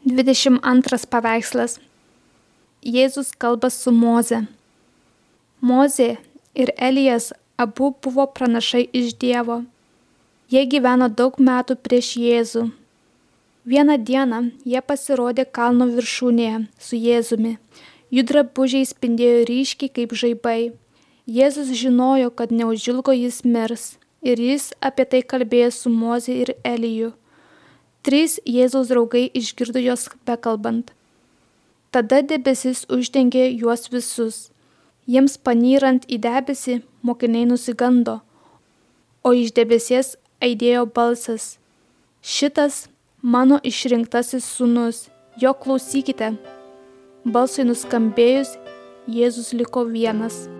22 paveikslas. Jėzus kalba su Moze. Mozė ir Elijas abu buvo pranašai iš Dievo. Jie gyveno daug metų prieš Jėzų. Vieną dieną jie pasirodė kalno viršūnėje su Jėzumi. Jų drabužiai spindėjo ryškiai kaip žaibai. Jėzus žinojo, kad neužilgo jis mirs, ir jis apie tai kalbėjo su Moze ir Eliju. 3 Jėzaus draugai išgirdo juos bekalbant. Tada debesis uždengė juos visus. Jiems panyrant į debesį, mokiniai nusigando, o iš debesies aidėjo balsas: "Šitas mano išrinktasis sūnus, jo klausykite." Balsui nuskambėjus, Jėzus liko vienas.